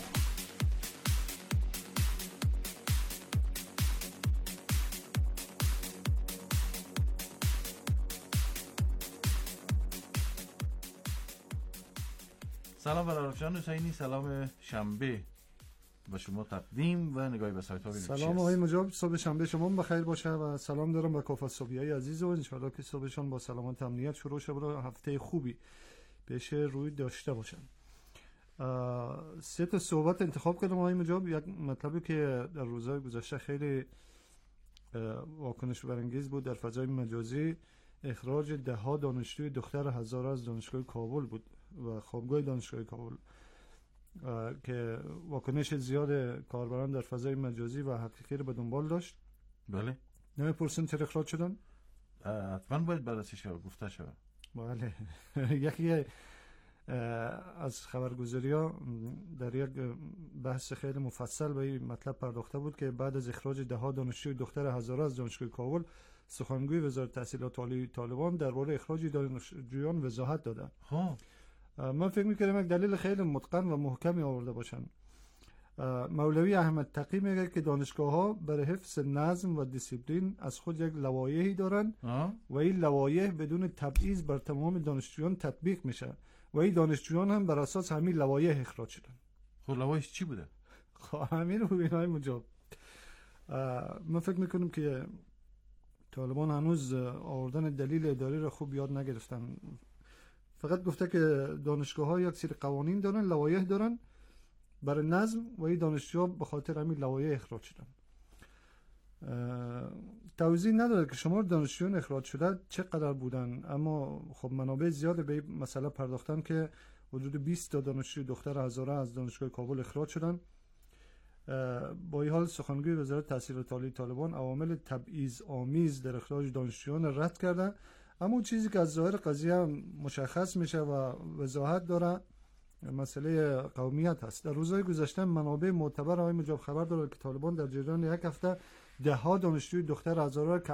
سلام برای عارفیان حسینی. سلام شنبه با شما تقدیم و نگاهی به سایت ها. سلام آقای مجاب، صبح شنبه شما بخیر باشه و سلام دارم به کافه صبحیای عزیز و انشالله که صبحشان با سلامت امنیت شروع شه و هفته خوبی بهش روی داشته باشن. 3 تا صحبت انتخاب کردم آقای مجاب. یک مطلبی که در روزهای گذشته خیلی واکنش برانگیز بود در فضای مجازی، اخراج 10 دانشجوی دختر هزاره از دانشگاه کابل بود و خوابگاه دانشگاه کابل که واکنش زیاد کاربران در فضای مجازی و حقیقی رو به دنبال داشت. بله. نمی‌پرسین چرا اخراج شدن؟ حتما باید بررسی شود، گفته شود. بله. یکی از خبرگزاری‌ها در یک بحث خیلی مفصل به این مطلب پرداخته بود که بعد از اخراج 10 دانشجوی دختر هزاره از دانشگاه کابل، سخنگوی وزارت تحصیلات عالی طالبان درباره اخراج دانشجویان وضاحت دادند. من فکر می‌کردم یک دلیل خیلی متقن و محکمی آورده باشن. مولوی احمد تقی میگه که دانشگاه‌ها برای حفظ نظم و دیسیپلین از خود یک لوایحی دارن و این لوایح بدون تبعیض بر تمام دانشجویان تطبیق میشه و این دانشجویان هم بر اساس همین لوایح اخراج شدن. خب لوایح چی بوده؟ خب همین رو ببینای مجاب. من فکر میکنم که طالبان هنوز آوردن دلیل اداری را خوب یاد نگرفتن. فقط گفته که دانشگاه‌ها یک سری قوانین دارن، لوایح دارن برای نظم و این دانشجوها به خاطر همین لوایح اخراج شدن. توضیح نداره که شمار دانشجویان اخراج شده چقدر بودن، اما خب منابع زیاد به این مسئله پرداختن که حدود 20 تا دانشجوی دختر هزاره از دانشگاه کابل اخراج شدن. با این حال سخنگوی وزارت تحصیلات عالی طالبان عوامل تبعیض آمیز در اخراج دانشجویان رد کرده، اما چیزی که از ظاهر قضیه مشخص میشه و وضاحت داره مسئله قومیت هست. در روزهای گذشته منابع معتبر آقای مجاب خبر داره که طالبان در جریان یک هفته 10 دانشجوی دختر هزاره که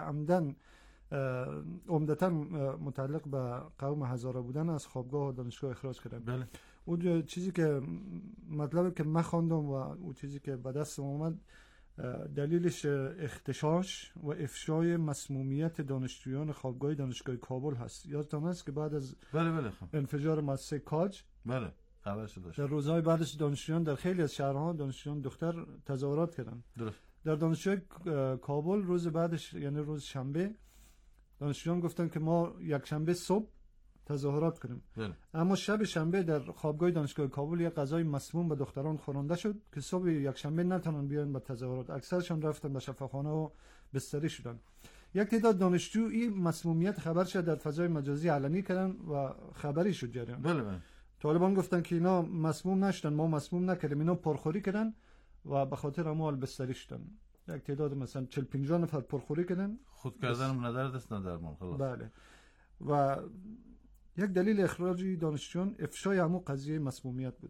عمدتاً متعلق به قوم هزاره بودن از خوابگاه و دانشگاه اخراج کردن. بله. اون چیزی که مطلبی که من خواندم و اون چیزی که به دست اومد دلیلش اختشاش و افشای مسمومیت دانشجویان خوابگاه دانشگاه کابل هست. یادتون هست که بعد از بله انفجار مؤسسه کاج بله خبرش داشت، در روزهای بعدش دانشجویان در خیلی از شهرها دانشجویان دختر تظاهرات کردن. درست. در دانشگاه کابل روز بعدش یعنی روز شنبه دانشجویان گفتن که ما یک شنبه صبح تظاهرات کنیم. اما شب شنبه در خوابگاه دانشگاه کابل یک غذای مسموم به دختران خوانده شد که صبح یک شنبه نتونن بیان به تظاهرات. اکثرشان رفتن به شفاخانه و بستری شدن. یک تعداد دانشجو این مسمومیت خبر شد در فضای مجازی علنی کردن و خبری شد جریان. بله. طالبان گفتن که اینا مسموم نشدن، ما مسموم نکردیم، اینا پرخوری کردن و به خاطر اموال بستری شدن. یک تعداد مثلا 40-50 نفر پرخوری کردن، خود کردن نظر دست نه درمان خلاص. بله. و یک دلیل اخراج دانشجویان افشای همون قضیه مسمومیت بوده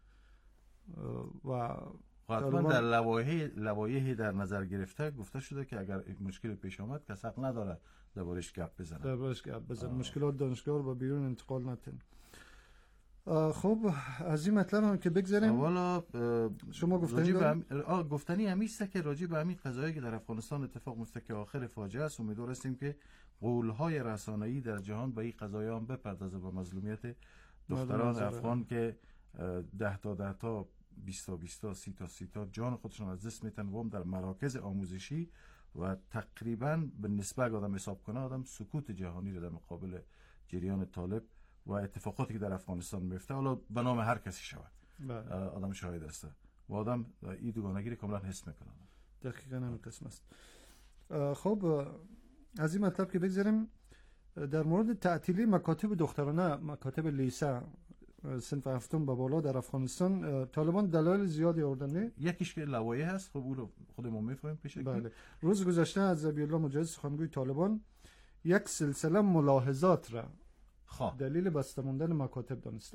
و حتما در لوایح در نظر گرفته گفته شده که اگر مشکل پیش آمد کس حق نداره دربارش گپ بزنه. مشکلات دانشگاه رو به بیرون انتقال ندن. خب از این مطلب هم که بگذاریم، والا شما گفتنی همیشه که راجع به همین قضایی که در افغانستان اتفاق میفته که آخر فاجعه است، امیدوار هستیم که قولهای رسانه‌ای در جهان به این قضایا هم بپردازه، به مظلومیت دختران افغان که 10 تا 20 تا 30 تا جان خودشون از دست میتن و هم در مراکز آموزشی و تقریبا به نسبت آدم حساب کنه آدم سکوت جهانی رو در مقابل جریان طالب و اتفاقاتی که در افغانستان میفته، حالا به نام هر کسی شود آدم شاهد است و آدم این دوگانگی کاملا حس میکنه. دقیقاً همین قسم است. خب از این مطلب که بگذاریم، در مورد تعطیلی مکاتب دخترانه، مکاتب لیسه صنف هفتم به بالا در افغانستان، طالبان دلایل زیادی آوردن. یکیش که لوایح هست، خب اون رو خودمون میفهمیم پیش. بله. روز گذشته از ذبیح الله مجاهد سخنگوی طالبان یک سلسله ملاحظات را دلیل بسته ماندن مکاتب دانسته.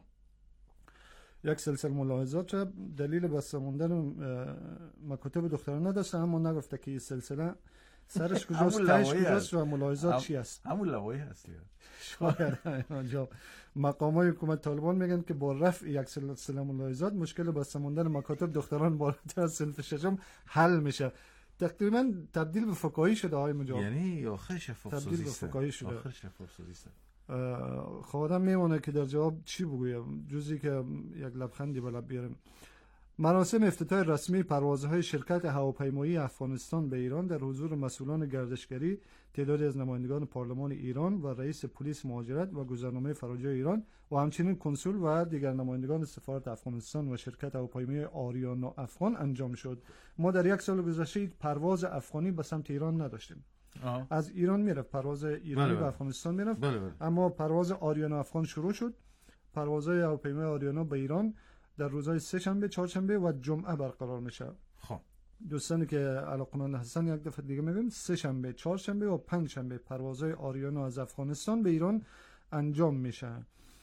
یک سلسله ملاحظات را دلیل بسته ماندن مکاتب دخترانه داشته، اما نگفته که این سلسله سرش کجاست، تهش کجاست و ملاحظات چی است. همون لوایح هست. شاید اینجا مقامات حکومت طالبان میگن که با رفع یک سلسله ملاحظات مشکل بسته ماندن مکاتب دختران بالاتر از صنف ششم حل میشه. تقریبا تبدیل به فکاهی شده آقای مجاب. یعنی آخر شفاف سازی تبدیل به فکاهی شده. آخر شفاف سازی است. خب آدم میمونه که در جواب چی بگویم جزی که یک لبخندی به لب بیارم. مراسم افتتاح رسمی پروازهای شرکت هواپیمایی افغانستان به ایران در حضور مسئولان گردشگری، تعدادی از نمایندگان پارلمان ایران و رئیس پلیس مهاجرت و گذرنامه فراجای ایران و همچنین کنسول و دیگر نمایندگان سفارت افغانستان و شرکت هواپیمایی آریانا افغان انجام شد. ما در یک سال گذشته پرواز افغانی به سمت ایران نداشتیم. از ایران میرفت، پرواز ایرانی به افغانستان میرفت، اما پرواز آریانا افغان شروع شد. پروازهای هواپیمای آریانا به ایران در روزهای سه شنبه، چهارشنبه و جمعه برقرار میشه. دوستانی که علاقمند هستن یک دفعه دیگه میگم، سه شنبه، چهارشنبه و پنج شنبه پروازهای آریانا از افغانستان به ایران انجام میشه.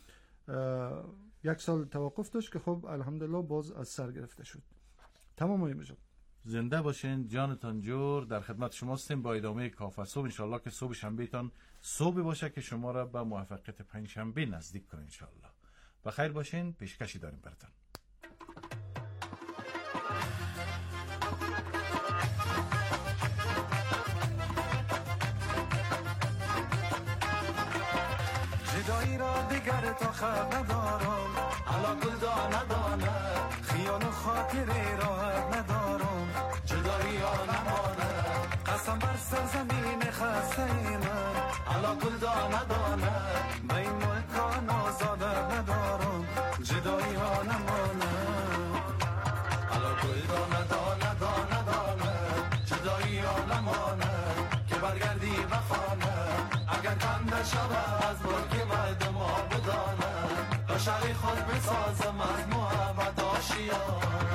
یک سال توقف داشت که خب الحمدلله باز از سر گرفته شد. تمام میشه. زنده باشین، جانتان جور، در خدمت شما هستیم با ادامه کافر صبح. انشالله که صبح شنبه تان صبح باشه که شما را به موفقیت پنج شنبه نزدیک کنه انشالله. بخیر باشین، پیشکشی داریم براتون. جدایی را دیگر تا خبر ندارم، علا گل ندانه خیال و خاطره راحت ندارم، جدایی ها نمانه قسم بر سرزمین خسته من، علا گل ندانه به این ملک آزاده ندارم، جدایی ها نمانه. نشود از ملک مردم آبادانه عاشقی خود بسازم از محبت آشیانه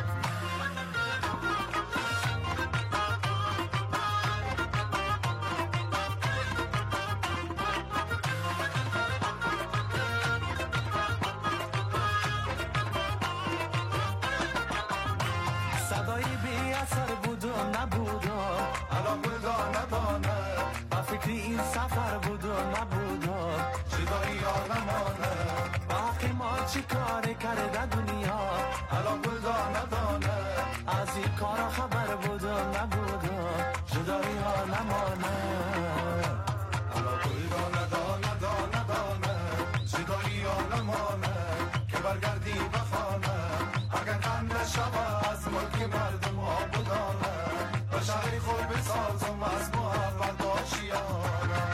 این سفر بود و نبود چه داری آلمانه باقی ما چی کاری کرده دنیا الان بود و ندانه از این کارا خبر بود و نبود چه داری آلمانه الان بود و ندانه چه داری آلمانه که برگردی بخانه اگر قند شب از ملک مردم آبودانه و شهری خود بسازم از محبت آشیانه.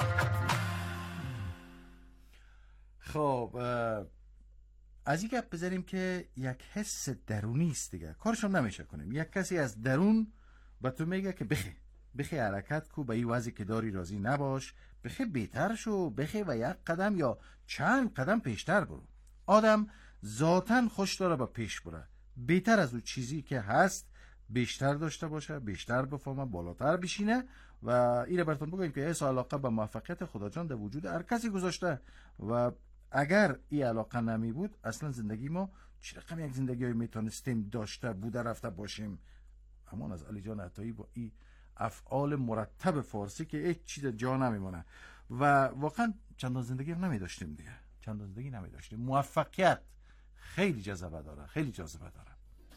خب از این گپ بذاریم که یک حس درونی است دیگه، کارشون نمیشه کنیم. یک کسی از درون به تو میگه که بخی حرکت کو، به این وضعی که داری راضی نباش، بخی بهتر شو، بخی و یک قدم یا چند قدم پیشتر برو. آدم ذاتاً خوش داره به پیش بره، بهتر از اون چیزی که هست بیشتر داشته باشه، بیشتر بفهمه، بالاتر بشینه. و اینه براتون بگم که حس علاقه به موفقیت خدا جان در وجود هر کسی گذاشته و اگر این علاقه نمی بود اصلا زندگی ما چه رقم یک زندگی های میتونستیم داشته بوده رفته باشیم. اما از علی جان عطایی با این افعال مرتب فارسی که هیچ چیز جا نمیمونه و واقعا چندان زندگی هم نمی داشتیم دیگه، چندان زندگی نمی داشتیم. موفقیت خیلی جذبه داره، خیلی جاذبه داره.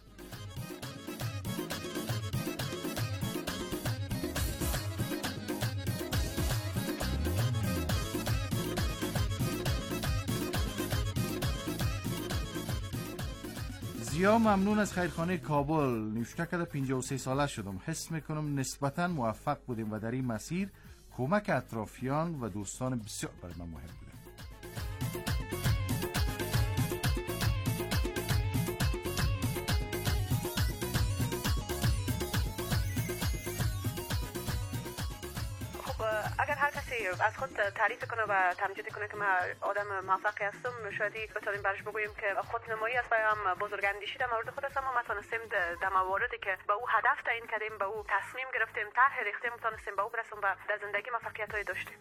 زیا ممنون از خیرخانه کابل نوشته کرده 53 ساله شدم، حس میکنم نسبتا موفق بودیم و در این مسیر کمک اطرافیان و دوستان بسیار برای من مهم بوده. اگر هر کسی از خود تعریف کنه و تمجید کنه که من آدم موفقی هستم، شاید بتونیم برش بگوییم که خودنمایی است و هم بزرگاندیشی در مورد خود است. اما ما تونستیم در مواردی که به او هدف تعیین کردیم، به او تصمیم گرفتیم، طرح ریختیم، تونستیم به او برسیم و در زندگی موفقیت‌هایی داشتیم.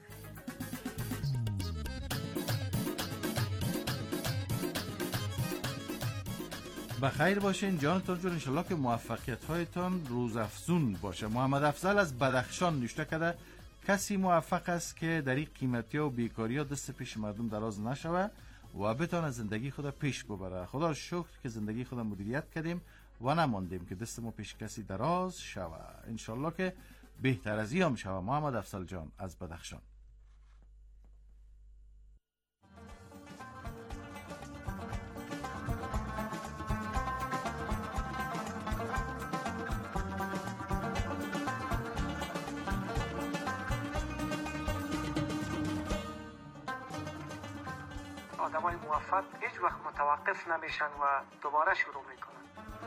بخیر باشین جانتان جون، انشالله که موفقیت هایتان روزافزون باشه. محمد افضل از بدخشان نوشته کرده کسی موفق است که در این قیمتی و بیکاری ها دست پیش مردم دراز نشوه و بتونه زندگی خود پیش ببره. خدا شکر که زندگی خود مدیریت کردیم و نماندیم که دست ما پیش کسی دراز شوه. انشالله که بهتر از این هم شوه. محمد افضل جان از بدخشان. آدمای موفق هیچ وقت متوقف نمیشن و دوباره شروع میکنن.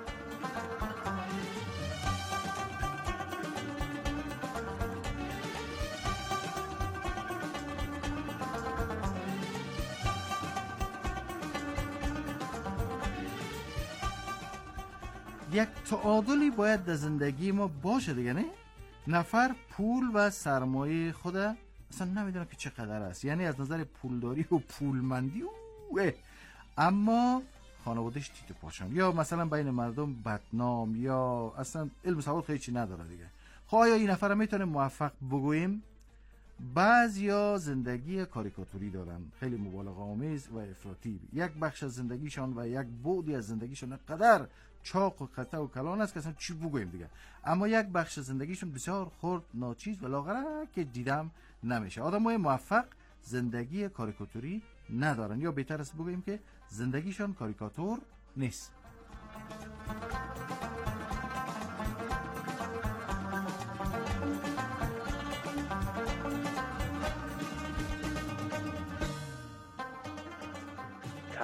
یک تعادلی باید در زندگی ما باشه دیگه، نه؟ نفر پول و سرمایه خود اصلا نمیدونم که چقدر است، یعنی از نظر پولداری و پولمندی اما خانوادهش تیت پاشم، یا مثلا بین مردم بدنام، یا اصلا علم سواد خیلی چی نداره دیگه. خب آیا این نفر میتونه موفق بگوییم؟ بعضیا زندگی کاریکاتوری دارن، خیلی مبالغه آمیز و افراطی. یک بخش از زندگیشان و یک بعدی از زندگیشان قدر چاق و خطا و کلان است که اصلا چی بگوییم دیگه. اما یک بخش از زندگیشون بسیار خرد، ناچیز و لاغره که دیدم نمیشه. آدمای موفق زندگی کاریکاتوری ندارن، یا بهتر است بگوییم که زندگیشان کاریکاتور نیست.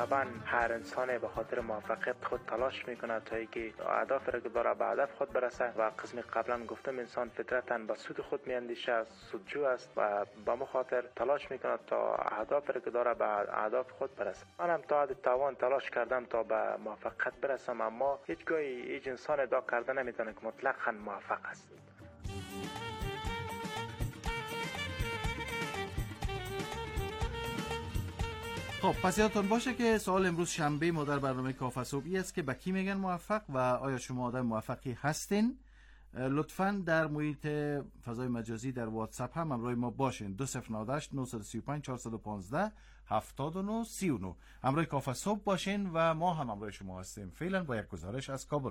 طبعا هر انسان به خاطر موفقیت خود تلاش میکنه تا اینکه اهداف را که داره به هدف خود برسه و قسم قبلا گفتم انسان فطرتاً به سود خود میاندیشه، سودجو است و به مخاطر تلاش میکنه تا اهداف را که داره به اهداف خود برسه. منم تا حد توان تلاش کردم تا به موفقیت برسم، اما هیچگاهی هیچ انسان ادعا کرده نمیتونه که مطلقاً موفق است. خب پس یادتون باشه که سوال امروز شنبه ما در برنامه کافه صبحی است که به کی میگن موفق و آیا شما آدم موفقی هستین؟ لطفاً در محیط فضای مجازی در واتساپ هم همراه ما باشین. 2098 935 415 7939 همراه کافه صبح باشین و ما هم همراه شما هستیم. فعلا با یک گزارش از کابل.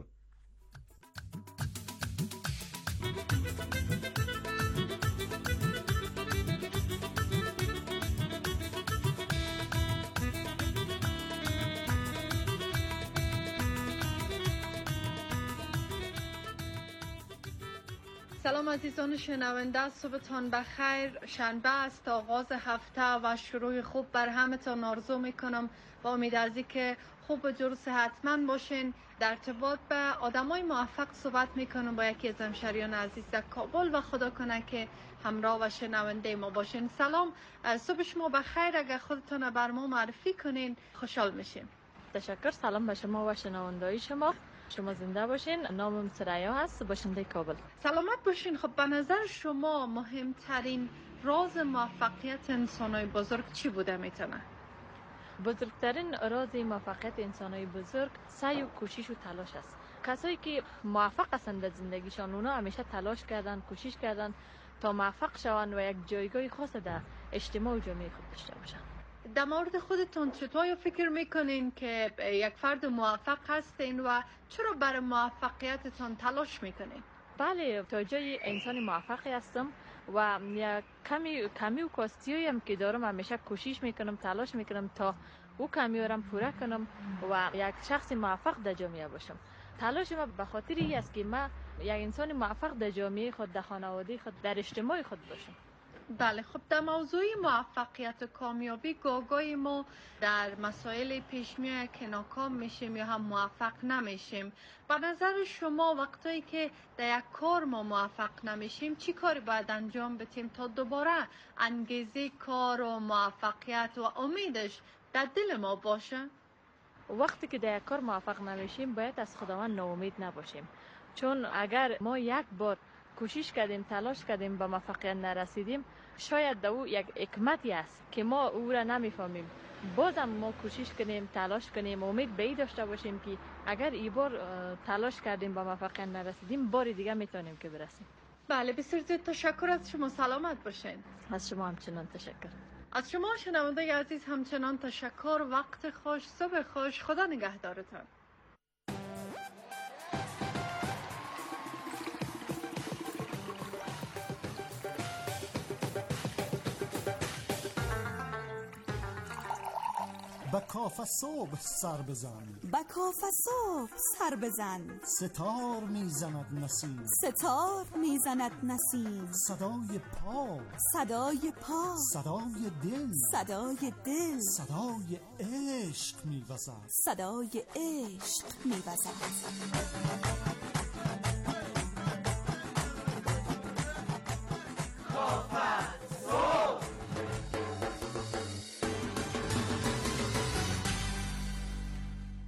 سلام عزیزان شنونده، صبحتان بخیر. شنبه است، آغاز هفته و شروع خوب بر همتان آرزو میکنم. با امید از اینکه خوب و جور صحتمند باشین. در ارتباط به آدمای موفق صحبت میکنم با یکی از همشهریان عزیز در کابل و خدا کنه که همراه و شنونده ما باشین. سلام، صبح شما بخیر. اگر خودتان بر ما معرفی کنین خوشحال میشیم. تشکر. سلام به شما و شنونده‌های شما زنده باشین. نامم سریا هست، باشنده کابل. سلامت باشین. خب به نظر شما مهمترین راز موفقیت انسانای بزرگ چی بوده میتونه؟ بزرگترین راز موفقیت انسانای بزرگ سعی و کوشش و تلاش است. کسایی که موفق هستند در زندگیشان اونا همیشه تلاش کردن، کوشش کردن تا موفق شوند و یک جایگاه خاص در اجتماع و جامعه خود داشته باشند. در مورد خودتون چطور فکر میکنین که یک فرد موفق هستین و چرا برای موفقیتتون تلاش میکنین؟ بله، تا جای انسان موفقی هستم و کمی و کاستیایی هم که دارم همیشه کوشش میکنم، تلاش میکنم تا او کمی رو پوره کنم و یک شخص موفق در جامعه باشم. تلاش ما به خاطر این است که من یک انسان موفق در جامعه خود، در خانواده خود، در اجتماع خود باشم. بله، خب در موضوع موفقیت و کامیابی گاهی ما در مسائل پیش میاد که ناکام میشیم یا هم موفق نمیشیم. به نظر شما وقتی که در یک کار ما موفق نمیشیم چی کاری باید انجام بدیم تا دوباره انگیزه کار و موفقیت و امیدش در دل ما باشه؟ وقتی که در یک کار موفق نمیشیم باید از خداوند ناامید نباشیم، چون اگر ما یک بار کوشش کردیم، تلاش کردیم، به موفقیت نرسیدیم، شاید او یک حکمتی است که ما او را نمیفهمیم. بازم ما کوشش کنیم، تلاش کنیم، امید به این داشته باشیم که اگر این بار تلاش کردیم به موفقیت نرسیدیم، بار دیگه میتونیم که برسیم. بله، بسیار زیاد تشکر از شما. سلامت باشین. از شما همچنان تشکر. از شما شنونده عزیز همچنان تشکر. وقت خوش، صبح خوش. خدا نگهدارتان. با کافه صبح سر بزن، با کافه صبح سر بزن. ستار میزند نسیم، ستار میزند نسیم. صدای پا، صدای پا، صدای دل، صدای دل، صدای عشق میوزد، صدای عشق میوزد.